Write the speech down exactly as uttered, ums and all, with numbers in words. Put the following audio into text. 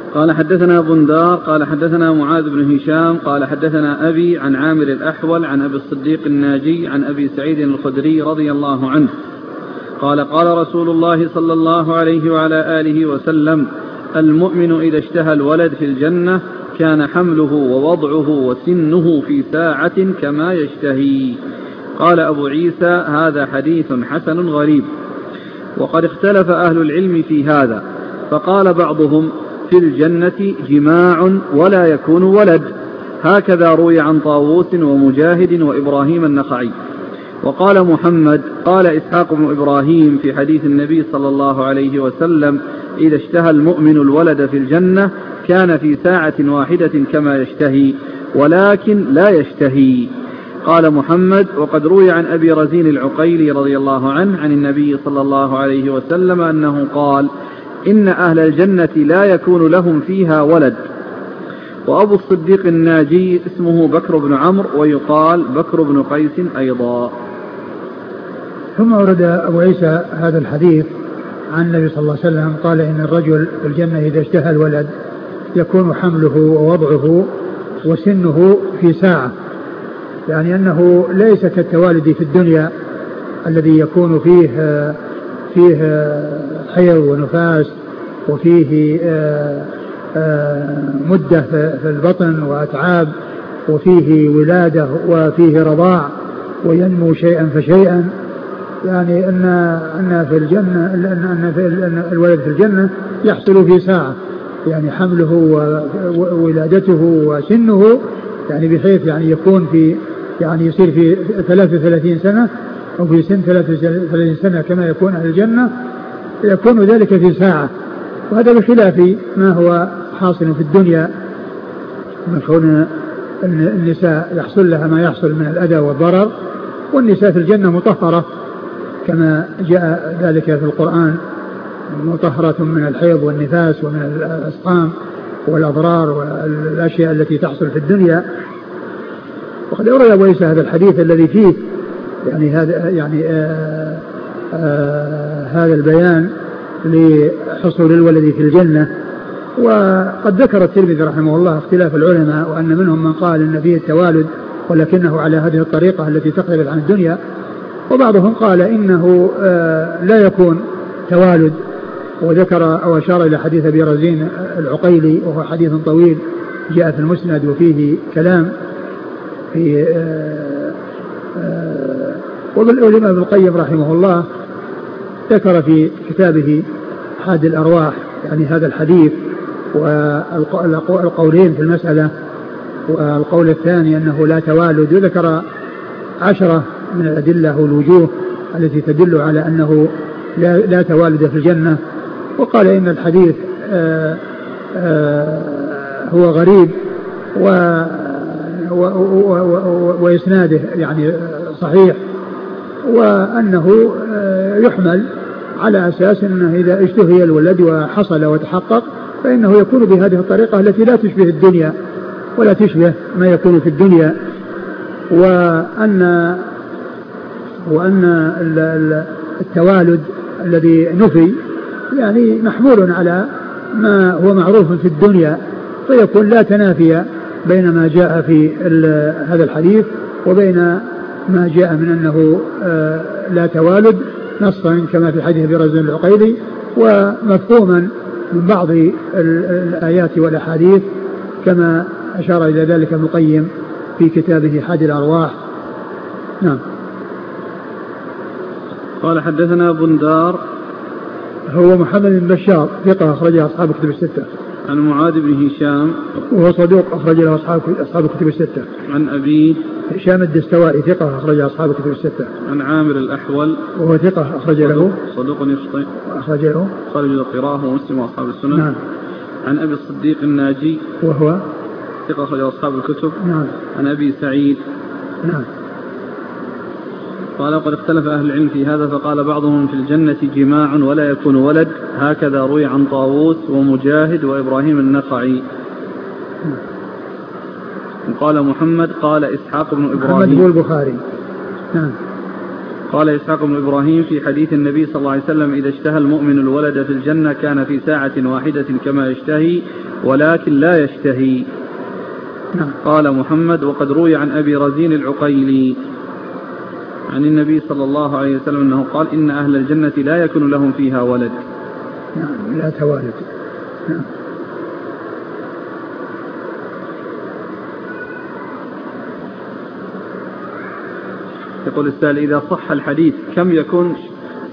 قال حدثنا بندار قال حدثنا معاذ بن هشام قال حدثنا أبي عن عامر الأحول عن أبي الصديق الناجي عن أبي سعيد الخدري رضي الله عنه قال قال رسول الله صلى الله عليه وعلى آله وسلم: المؤمن إذا اشتهى الولد في الجنة كان حمله ووضعه وسنه في ساعة كما يشتهي. قال أبو عيسى: هذا حديث حسن غريب. وقد اختلف أهل العلم في هذا، فقال بعضهم: في الجنة جماع ولا يكون ولد، هكذا روي عن طاووس ومجاهد وإبراهيم النخعي. وقال محمد: قال إسحاق بن إبراهيم في حديث النبي صلى الله عليه وسلم: إذا اشتهى المؤمن الولد في الجنة كان في ساعة واحدة كما يشتهي، ولكن لا يشتهي. قال محمد: وقد روي عن أبي رزين العقيلي رضي الله عنه عن النبي صلى الله عليه وسلم أنه قال: إن أهل الجنة لا يكون لهم فيها ولد. وأبو الصديق الناجي اسمه بكر بن عمرو ويقال بكر بن قيس أيضا. ثم ورد أبو عيسى هذا الحديث عن النبي صلى الله عليه وسلم قال: إن الرجل في الجنة إذا اشتهى الولد يكون حمله ووضعه وسنه في ساعة، يعني أنه ليس كالتوالد في الدنيا الذي يكون فيه فيه حيض ونفاس وفيه مدة في البطن وأتعاب وفيه ولادة وفيه رضاع وينمو شيئا فشيئا، يعني أن أن في الجنة أن أن الولد في الجنة يحصل في ساعة، يعني حمله وولادته وسنه، يعني بحيث يعني يكون في يعني يصير في ثلاث وثلاثين سنة أو في سن ثلاث وثلاثين سنة كما يكون أهل الجنة، يكون ذلك في ساعة. وهذا بخلاف ما هو حاصل في الدنيا من كون النساء يحصل لها ما يحصل من الأذى والضرر، والنساء في الجنة مطهرة كما جاء ذلك في القرآن، مطهرة من الحيض والنفاس ومن الأسقام والأضرار والأشياء التي تحصل في الدنيا. وقد أورد أبو عيسى هذا الحديث الذي فيه يعني هذا يعني آآ آآ هذا البيان لحصول الولد في الجنة. وقد ذكر الترمذي رحمه الله اختلاف العلماء، وأن منهم من قال إن فيه التوالد ولكنه على هذه الطريقة التي تختلف عن الدنيا، وبعضهم قال إنه لا يكون توالد، وذكر أو أشار إلى حديث أبي رزين العقيلي وهو حديث طويل جاء في المسند وفيه كلام في والإمام ابن القيم رحمه الله ذكر في كتابه حاد الأرواح يعني هذا الحديث والقولين في المسألة، والقول الثاني أنه لا توالد، وذكر عشرة من الأدلة والوجوه التي تدل على أنه لا, لا توالد في الجنة. وقال إن الحديث آآ آآ هو غريب و و و و وإسناده يعني صحيح، وأنه يحمل على أساس أنه إذا اشتهي الولد وحصل وتحقق فإنه يكون بهذه الطريقة التي لا تشبه الدنيا ولا تشبه ما يكون في الدنيا، وأن وأن التوالد الذي نفي يعني محمول على ما هو معروف في الدنيا، فيكون لا تنافي بين ما جاء في هذا الحديث وبين ما جاء من أنه لا توالد نصا كما في حديث أبي رزين العقيلي، ومفهوما من بعض الآيات والأحاديث كما أشار إلى ذلك ابن القيم في كتابه حاد الأرواح. نعم. قال حدثنا بندار هو محمد بن بشار ثقة أخرجه أصحاب كتب الستة. عن معاذ بن هشام وهو صدوق أخرج له أصحاب أصحاب كتب الستة. عن أبي هشام الدستوائي ثقة أخرج أصحاب كتب الستة. عن عامر الأحول وهو ثقة أخرج له صدوق يخطئ أخرج له خرج القراءة ومسلم وأصحاب السنن. نعم. عن أبي الصديق الناجي وهو ثقة أخرج أصحاب الكتب. نعم. عن أبي سعيد. نعم. قال وقد اختلف أهل العلم في هذا، فقال بعضهم في الجنة جماع ولا يكون ولد، هكذا روي عن طاووس ومجاهد وإبراهيم النخعي. وقال محمد قال إسحاق بن إبراهيم محمد هو البخاري. نعم. قال إسحاق بن إبراهيم في حديث النبي صلى الله عليه وسلم: إذا اشتهى المؤمن الولد في الجنة كان في ساعة واحدة كما يشتهي، ولكن لا يشتهي. نعم. قال محمد: وقد روي عن أبي رزين العقيلي عن النبي صلى الله عليه وسلم أنه قال: إن أهل الجنة لا يكون لهم فيها ولد. نعم، لا توالد. نعم. يقول السائل: إذا صح الحديث كم يكون